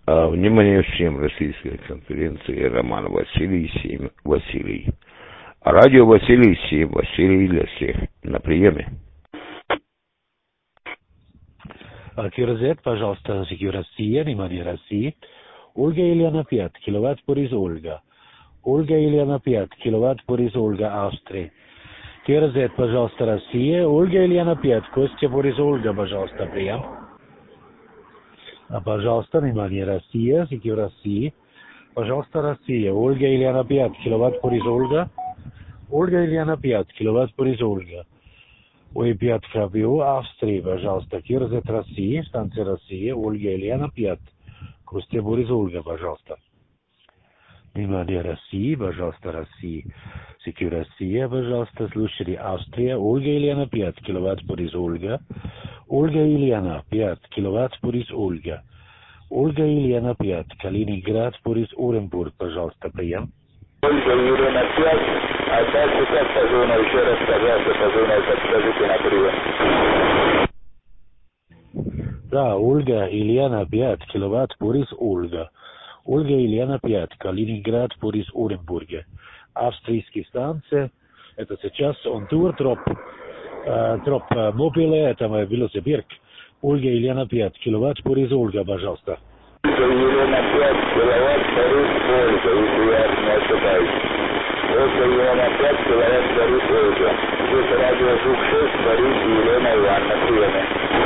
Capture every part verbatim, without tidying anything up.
А, внимание всем, российской конференции Роман Василий, семь Василий. Радио Василий, семь Василий для всех. На приеме. Кирзет, пожалуйста, Россия, внимание, России. Ольга Ильяна пять, киловатт Борис Ольга. Ольга Ильяна пять, киловатт Борис Ольга, Австрия. Кирзет, пожалуйста, Россия. Ольга Ильяна пять, Костя Борис Ольга, пожалуйста, прием. А, пожалуйста, внимание, Россия, Сики в России. Пожалуйста, Россия. Ольга Ильяна пять, киловатт Борис Ольга. Ольга Ильяна пять, киловатт Борис Ольга. Ой, пять Кавио, Австрия, пожалуйста. Кирзет, Россия, станция Россия. Ольга Ильяна пять. Костя Борис Ольга, пожалуйста. Внимание, России, пожалуйста, Россия. Сики Россия, пожалуйста, слушатели, Австрия. Ольга Ильяна пять, киловатт Борис Ольга. Ольга Ильяна пять, киловатт Борис Ольга. Ольга Ильяна пять, Калининград, Борис Оренбург, пожалуйста, прием. Ольга Ильяна пять, а дальше как по зону, еще раз, пожалуйста, по зону, подскажите на прием. Да, Ольга Ильяна пять, киловатт Борис Ольга. Ольга Ильяна пять, Калининград, Борис Оренбург. Австрийские станции, это сейчас он тур, троп, э, троп э, мобиле, это мой Велосибирск. Ольга Ильяна пять, киловатт Борис Ольга, пожалуйста. Ольга Ильяна пять, киловатт Борис Ольга, если я не ошибаюсь. Ольга Ильяна пять, киловатт Борис Ольга. Здесь радио Жук шесть, Борис и Елена Ивановна, приеме.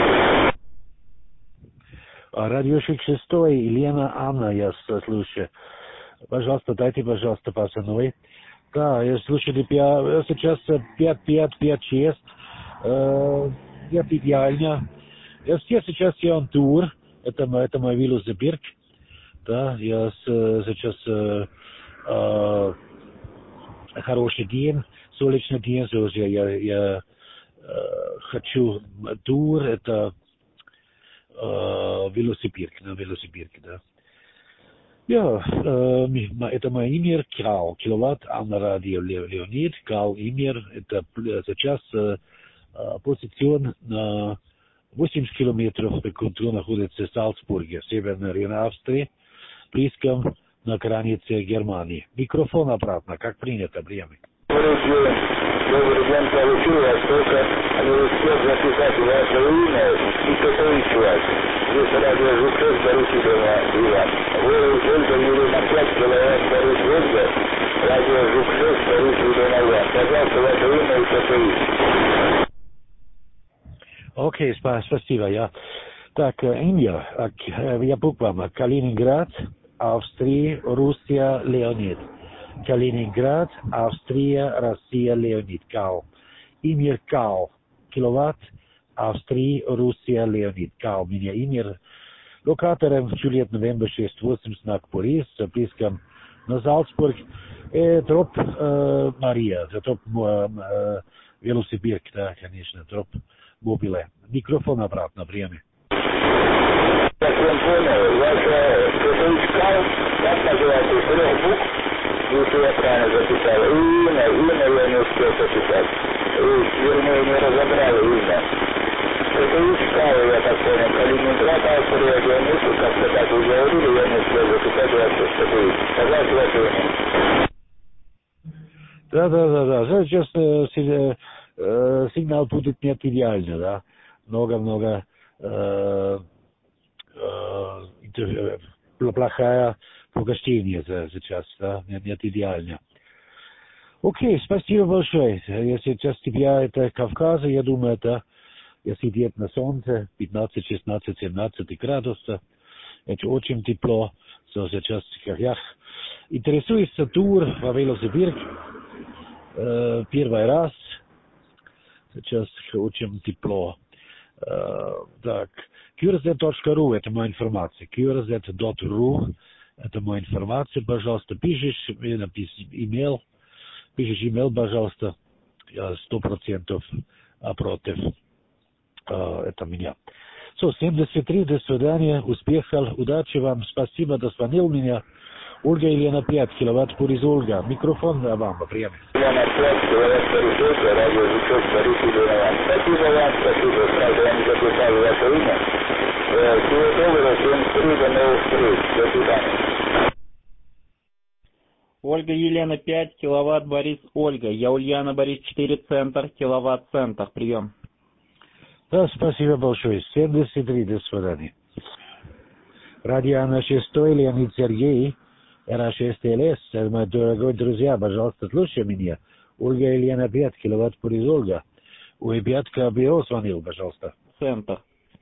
Радиошик шестой, Елена Анна, я слушаю. Пожалуйста, дайте, пожалуйста, пацаны. Да, я слушаю, я сейчас пять пять пять шесть. Э, это идеально. Я все сейчас я on тур. Это, это мой Велосибирск. Да, я с, сейчас э, э, хороший день, солнечный день, я, я, я э, хочу тур, это Uh, Велосибирск, на Велосибирске, да. Ja, äh, это мое имя, Крау, киловатт, а на радио Леонид, Крау имя, это сейчас э, позицион на восемьдесят километров, который находится в Салцбурге, северный район Австрии, близко на границе Германии. Микрофон обратно, как принято, время. Добрый день, получилось, только не успел записать ваше имя и какой вас. Здесь радио Жук шесть, Борис Ильина Иван. Вы Ольга Ильина пять, киловатт Борис Ольга, радио Жук шесть, Борис Ильина Иван. Пожалуйста, ваше имя и какой. Окей, okay, спасибо, я. Так, имя, я буквам, Калининград, Австрия, Руссия, Леонид. Калининград, Австрия, Россия, Леонид, Кал. Имя Кал, киловатт, Австрия, Руссия, Леонид, Кал. Меня имя локатором Juliet November шесть восемь, знак Борис, близко на Зальцбург. Э, троп э, Мария, троп э, Велосибирск, да, конечно, троп мобиле. Микрофон обратно, время. Так, он понял, ваша Кал, как называется, из трех букв? Если я правильно записал, имя, имя я не успел записать. И, вернее, не разобрал имя. Это искал, я так понял, Калининград, Австрия, Леонид, как-то так вы говорили, я не успел записать ваше что-то. Пожалуйста, ваше имя. Да, да, да, да. Сейчас э, э, сигнал будет нет идеально, да. Много-много э, э, плохая погашение сейчас, да, нет, нет идеально. Окей, спасибо большое. Я сейчас тебя, это Кавказ, я думаю, это, я сидеть на солнце, пятнадцать, шестнадцать, семнадцать градусов, это очень тепло, so, сейчас я интересуюсь тур во Велосибирск, э, первый раз, сейчас очень тепло. Э, так, кюрзет точка ру, это моя информация, кюрзет точка ру. Это моя информация, пожалуйста. Пишешь, мне напиши имейл. Пишешь имейл, пожалуйста. Я сто процентов против. Uh, это меня. So, семьдесят три, до свидания. Успехов, удачи вам. Спасибо, дозвонил меня. Ольга Ильяна пять, киловатт Борис Ольга. Микрофон вам, прием. Ильяна пять, киловатт Борис Ольга, радио Жук шесть, Борис Ильина Иван. Спасибо вам, спасибо. Правда, я не записал ваше имя. Всего доброго, семьдесят три, до новых встреч. До свидания. Ольга Елена пять, киловатт Борис Ольга. Я Ульяна Борис четыре, центр, киловатт центр. Прием. Да, спасибо большое. семьдесят три, до свидания. Радио на шестой, Леонид Сергей, эр а шесть эл эс. Мои дорогие друзья, пожалуйста, слушай меня. Ольга Елена пять, киловатт Борис Ольга. Ой, пятка БИО звонил, пожалуйста. Центр.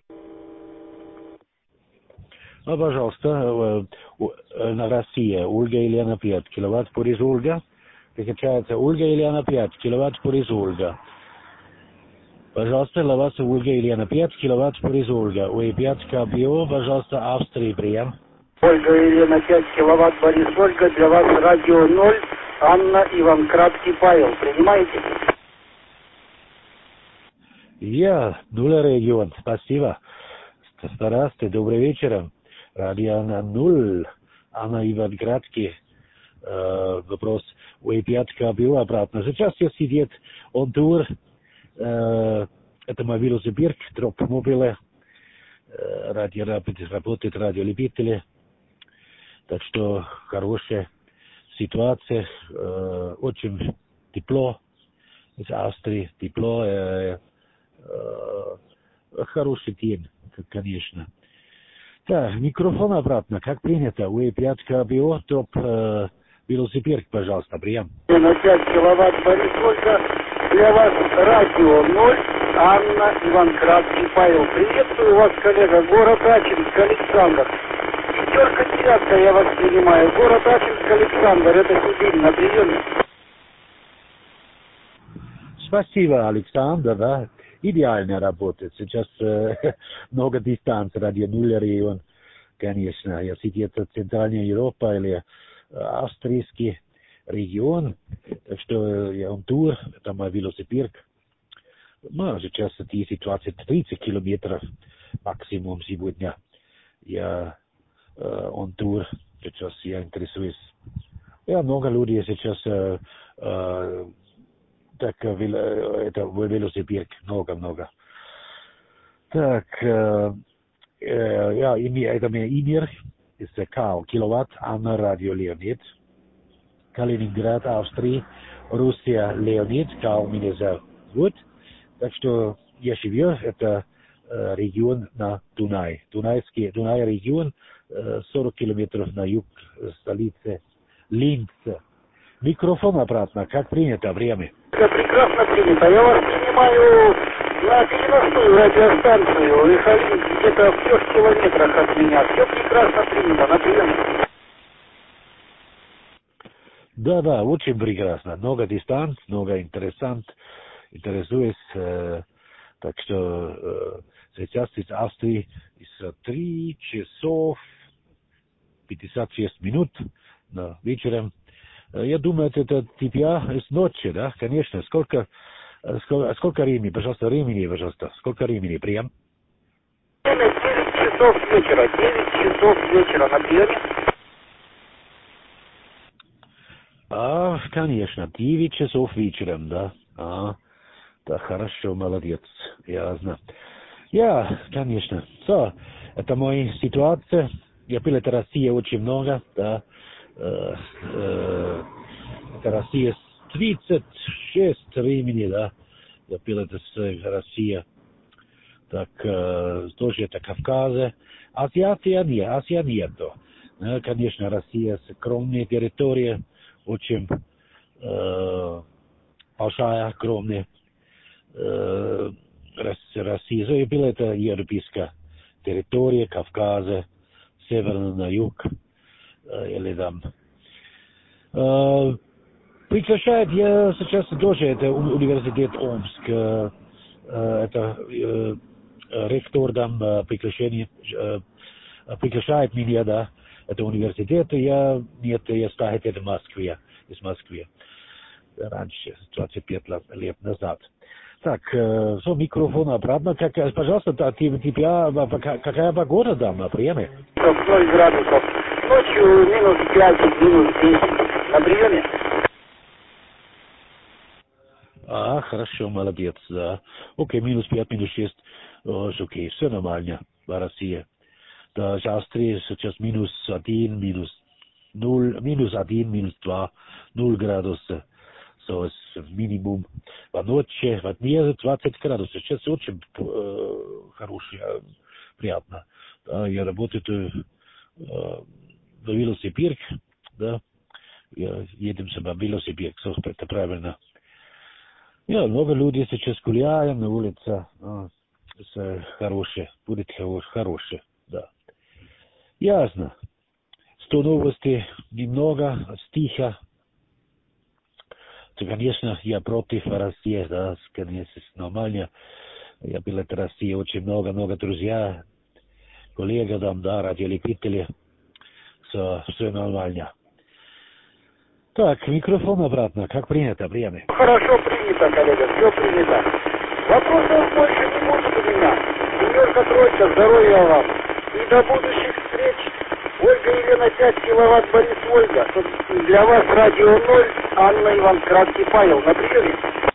Ну, пожалуйста, на Россия, Ольга Елена пять, киловатт Борис Ольга. Переключается Ольга Елена пять, киловатт Борис Ольга. Пожалуйста, для вас Ольга Елена пять, киловатт Борис Ольга. Ой, пятка БИО, пожалуйста, Австрия, прием. Ольга Елена пять, киловатт Борис Ольга, для вас радио ноль, Анна, Иван Краткий, Павел. Принимаете? Я, нуль регион, спасибо. Здравствуйте, добрый вечер. Радио на нуль, Анна, Иван Краткий. Э, вопрос, ой, пятка БИО обратно. Сейчас я сидит, он тур. Uh, это мой велосипед, троп мобиле, uh, радио работает, радиолюбители, так что хорошая ситуация, uh, очень тепло, из Австрии тепло, uh, uh, хороший день, конечно. Так, микрофон обратно, как принято, вы пятка БИО, троп uh, велосипед, пожалуйста, прием. На пять киловатт Борис Ольга. Для вас радио ноль, Анна, Иван Краткий, Павел. Приветствую вас, коллега, город Ачинск, Александр. Пятерка девятка, я вас принимаю. Город Ачинск, Александр, это Сибирь, на приеме. Спасибо, Александр, да. Идеально работает. Сейчас э, много дистанций, радио нуль район, конечно. Если это Центральная Европа или э, австрийский регион, так что я он тур, это мой велосипед. Ну, сейчас десять, двадцать, тридцать километров максимум сегодня. Я э, он тур, сейчас я интересуюсь. Я много людей сейчас э, э, так вел, это велосипед, много-много. Так, э, э, я имею, это мой имя, это Кал, киловатт, Анна, радио Леонид. Калининград, Австрия, Руссия, Леонид, Кал меня зовут. Так что я живу, это э, регион на Дунай. Дунайский, Дунай регион, э, сорок километров на юг столицы Линца. Микрофон обратно, как принято время? Это прекрасно принято. Я вас принимаю на девяностую радиостанцию. Лихолин где-то в трех километрах от меня. Все прекрасно принято, на приеме. Да, да, очень прекрасно. Много дистанций, много интересант, интересуюсь. Э, так что э, сейчас из Австрии из три часов пятьдесят шесть минут на вечером. Э, я думаю, это тебя из ночи, да, конечно. Сколько, сколько, сколько времени, пожалуйста, времени, пожалуйста. Сколько времени, прием? девять часов вечера, девять часов вечера на приеме. А, конечно, девять часов вечером, да. А, да, хорошо, молодец, ясно. Я, конечно, so, это моя ситуация. Я пил это Россия очень много, да. Э, э, это Россия с тридцать шесть времени, да. Я пил это с Россия. Так, э, тоже это Кавказе. Азия нет, Азия нету. Э, конечно, Россия скромная территория. Очень э, большая, огромная э, Россия. Я был это европейская территория, Кавказа, северно на юг, э, или там. Э, прекращает я сейчас тоже, это университет Омск, э, это э, ректор там э, прекращение, э, прекращает меня, да. Это университет, я, нет, я стою в Москве, из Москвы, раньше, двадцать пять лет назад. Так, э, so, микрофон обратно, как, пожалуйста, да, тебя, какая погода там на приеме? ноль градусов, ночью минус пять, минус десять, на приеме. А, хорошо, молодец, да. Окей, минус пять, минус шесть, окей, все нормально. в России. Даже Австрия сейчас минус один, минус ноль, минус один, минус два, ноль градусов. So, минимум. В ночи, в дне двадцать градусов. Сейчас очень э, хорошо, приятно. Да, я работаю э, в Велосипедах, да. Я едем на велосипедах, это правильно. Я много людей сейчас гуляем на улице. А, это хорошее, будет хорошее, да. Ясно. Сто новостей немного, стиха. То, конечно, я против России, да, конечно, нормально. Я был в России очень много, много друзей, коллег там, да, радиолюбители. Все, все нормально. Так, микрофон обратно, как принято, время. Хорошо принято, коллега, все принято. Вопросов больше не будет у меня. Семерка, тройка, здоровья вам. И до будущих встреч. Ольга Елена, пять киловатт, Борис Ольга. Для вас радио ноль, Анна, Иван, Краткий, Павел. На приеме.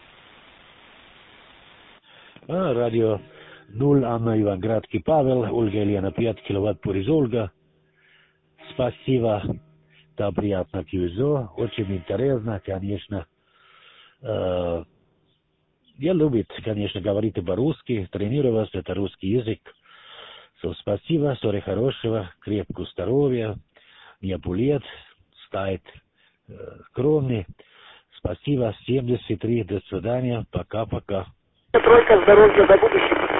А, радио ноль, Анна, Иван, Краткий, Павел. Ольга Елена, пять киловатт, Борис Ольга. Спасибо. Да, приятно кюзо. Очень интересно, конечно. Э, я люблю, конечно, говорить по-русски, тренироваться, это русский язык. So, спасибо, всего хорошего, крепкого здоровья, не болеть, стать э, скромный. Спасибо, семьдесят три, до свидания, пока-пока. Тройка, здоровья, до будущего.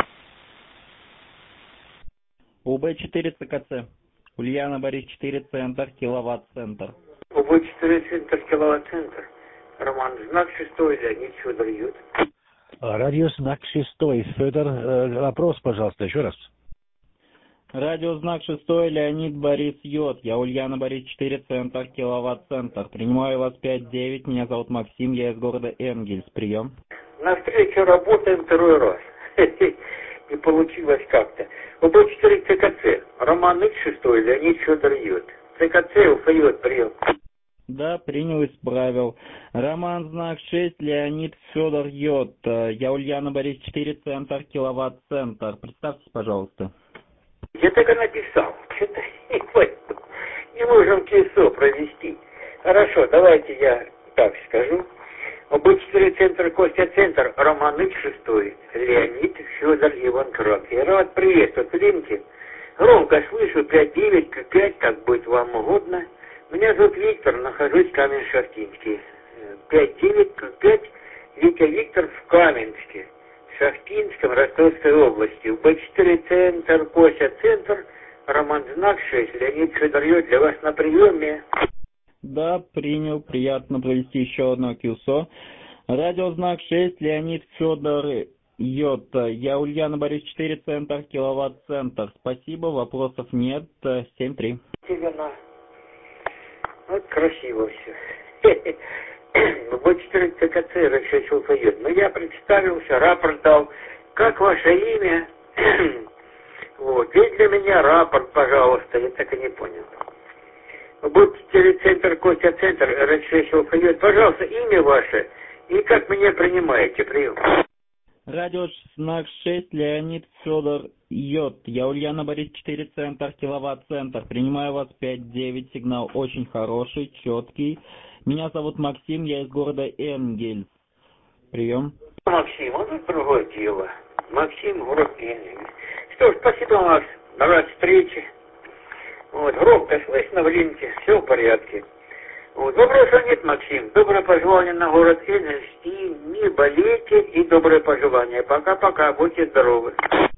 У Б четыре ЦКЦ. Ульяна, Борис четыре, центр, киловатт-центр. У Б четыре, центр, киловатт-центр. Роман, знак шестой, Леонид Федор Ют. Радиознак шестой, Федор, э, вопрос, пожалуйста, еще раз. Радиознак шестой, Леонид, Борис Йод. Я Ульяна, Борис четыре, центр, киловатт-центр. Принимаю вас пять девять, меня зовут Максим, я из города Энгельс. Прием. На встречу работаем второй раз. Не получилось как-то. У Б четыре ЦКЦ. Роман Икс шестой, Леонид Федор Ют. ЦКЦ, Уфа-Ют, прием. Да, принял, исправил. Роман, знак шесть, Леонид, Федор Йод. Я Ульяна, Борис четыре, центр, киловатт-центр. Представьтесь, пожалуйста. Я так и написал. Что-то не понял. Не можем КИСО провести. Хорошо, давайте я так скажу. У Б четыре, центр, Костя, центр, Роман Икс шестой, Леонид, Федор, Иван Крак. Я рад приветствовать, Линки. Громко слышу, пять девять, пять, как будет вам угодно. Меня зовут Виктор, нахожусь в Камень-Шахтинске. пять девять, пять, Витя Виктор в Каменске, Шахтинском, Ростовской области. У Б четыре, центр, Костя, центр, Роман, знак шесть, Леонид, Федор Ют, для вас на приеме. Да, принял. Приятно провести еще одно КИСО. Радиознак шесть, Леонид, Федор Йод. Я Ульяна, Борис четыре, центр, киловатт-центр. Спасибо, вопросов нет. семь три. Тигана. Вот красиво все. Б четыре ЦКЦ расчет поет. Но я представился, рапорт дал. Как ваше имя? Вот. Ведь для меня рапорт, пожалуйста. Я так и не понял. Б четыре центр, Костя, центр, расчет поет. Пожалуйста, имя ваше. И как меня принимаете? Прием. Радиознак шесть, Леонид, Федор Йод. Я Ульяна, Борис четыре, центр, киловатт-центр. Принимаю вас пять девять. Сигнал очень хороший, четкий. Меня зовут Максим, я из города Энгельс. Прием. Максим, а тут другое дело. Максим, город Энгельс. Что ж, спасибо, Макс. Рад встрече. Вот, громко слышно в линке, все в порядке. Вот, вопроса нет, Максим. Доброе пожелание на город Энгельс. И не болейте, и доброе пожелание. Пока-пока, будьте здоровы.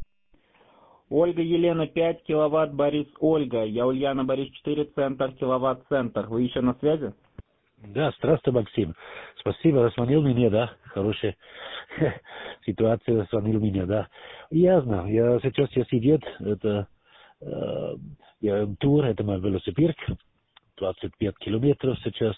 Ольга Елена, пять киловатт, Борис Ольга. Я Ульяна, Борис четыре, центр, киловатт-центр. Вы еще на связи? Да, здравствуй, Максим. Спасибо, звонил мне, да, хорошая ситуация, звонил меня, да. Ясно, я сейчас я сидит, это э, я тур, это мой велосипед, двадцать пять километров сейчас,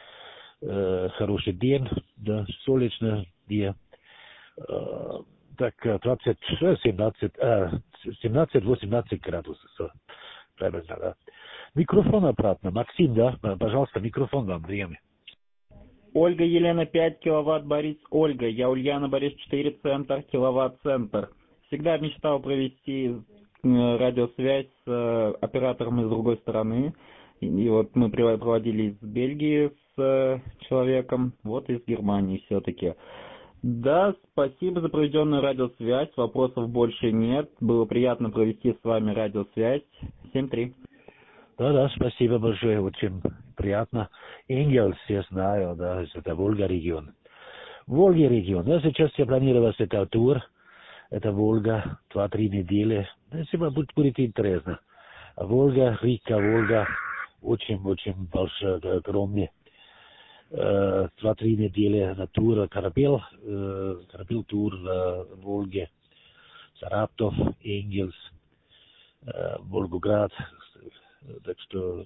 э, хороший день, да, солнечно, где, э, так, двадцать, семнадцать, э, семнадцать-восемнадцать градусов, so, правильно, да. Микрофон обратно. Максим, да? Пожалуйста, микрофон вам, время. Ольга Елена, пять киловатт, Борис Ольга. Я Ульяна, Борис четыре, центр, киловатт-центр. Всегда мечтал провести э, радиосвязь с э, оператором из другой стороны. И, и вот мы при- проводили из Бельгии с э, человеком, вот из Германии все-таки. Да, спасибо за проведенную радиосвязь, вопросов больше нет. Было приятно провести с вами радиосвязь. семь три. Да-да, спасибо большое, очень приятно. Энгельс, я знаю, да, это Волга регион. Волги регион. Да, сейчас я планировал этот тур. Это Волга, два-три недели. Если вам будет, будет интересно. Волга, река Волга, очень-очень большая, огромная. Два-три недели на тур Карабел, Карабел тур в Волге, Саратов, Энгельс, Волгоград. Так что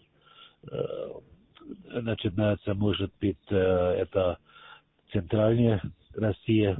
начинается, может быть, это центральная Россия.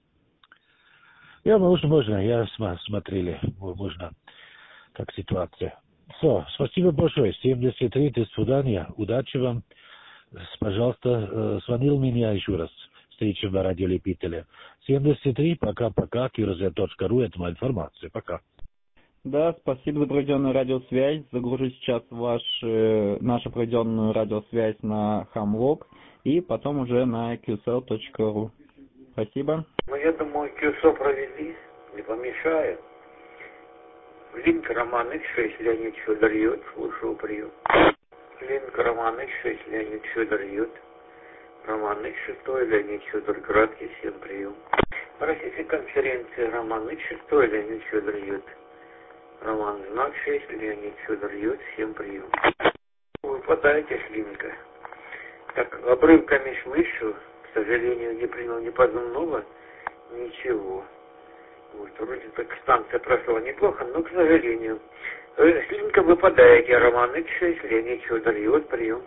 Я, можно, можно, я смотрели, можно, как ситуация. Все, спасибо большое. семьдесят три, до свидания. Удачи вам. Пожалуйста, звонил меня еще раз. Встреча на радиолюбителя. семьдесят три, пока-пока, кирзе точка ру, это моя информация. Пока. Да, спасибо за проведенную радиосвязь. Загружу сейчас ваш, э, нашу проведенную радиосвязь на Хамлог и потом уже на кью эс эл точка ру. Спасибо. Ну, я думаю, кью эс эл провели, не помешает. Линк Роман икс шесть, Леонид Федор Ют, слушаю прием. Линк Роман икс шесть, Леонид Федор Ют. Роман икс шесть, Леонид Федор Градкий, всем прием. Российская конференция Роман икс шесть, Леонид Федор Ют. Роман знак шесть, Леонид Федор Ют, всем прием. Выпадаете с линка. Так, обрывками слышу, к сожалению, не принял ни позывного, ничего. Вот, вроде так станция прошла неплохо, но, к сожалению, с линка выпадаете. Роман икс шесть, Леонид Федор Ют, прием.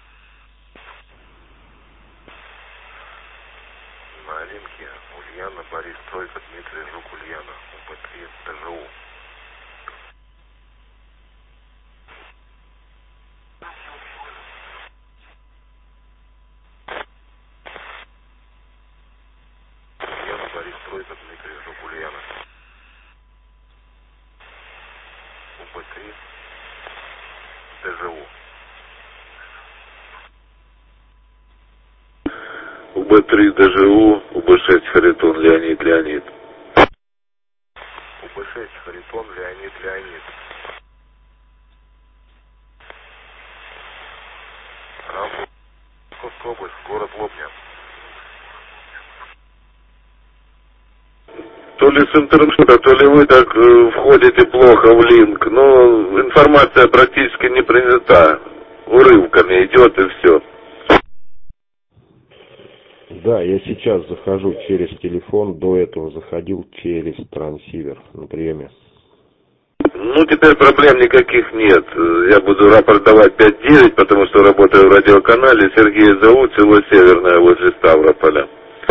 На линке Ульяна, Борис Тройка, Дмитрий Жук, Ульяна, У Б три, Т Ж У. Ульяна, Борис Тройка, Дмитрий Жук, Ульяна. У Б три, Т Ж У. У Б три Д Ж У, У Б шесть Харитон, Леонид, Леонид. У Б шесть Харитон, Леонид, Леонид. Рамбовская область, город Лобня. То ли с интернета, то ли вы так э, входите плохо в линк, но информация практически не принята. Урывками идет и все. Да, я сейчас захожу через телефон, до этого заходил через трансивер на приеме. Ну, теперь проблем никаких нет. Я буду рапорт давать пять девять, потому что работаю в радиоканале. Сергей зовут, село Северное, возле Ставрополя.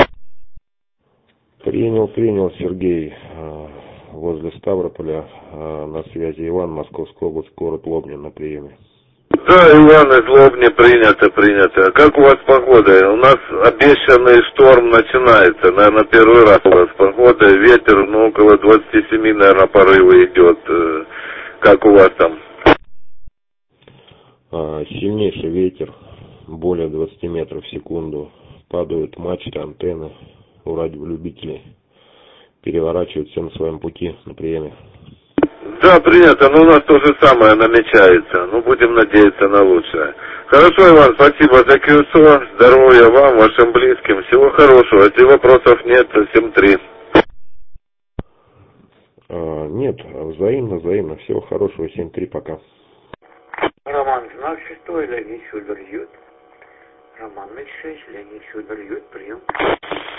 Принял, принял, Сергей, возле Ставрополя, на связи Иван, Московская область, город Лобня на приеме. Да, Иван, из Лобни принято, принято. Как у вас погода? У нас обещанный шторм начинается. Наверное, первый раз у вас погода. Ветер, ну, около двадцати семи, наверное, порывы идет. Как у вас там? Сильнейший ветер, более двадцати метров в секунду. Падают мачты, антенны у радиолюбителей. Переворачивают все на своем пути на приеме. Да, принято, но у нас то же самое намечается. Ну, будем надеяться на лучшее. Хорошо, Иван, спасибо за кью эс о. Здоровья вам, вашим близким. Всего хорошего. Если вопросов нет, семь три. А, нет, взаимно, взаимно. Всего хорошего, семь три, пока. Роман знак шесть, Леонид Федор Ют. Роман икс шесть, Леонид Федор Ют, прием.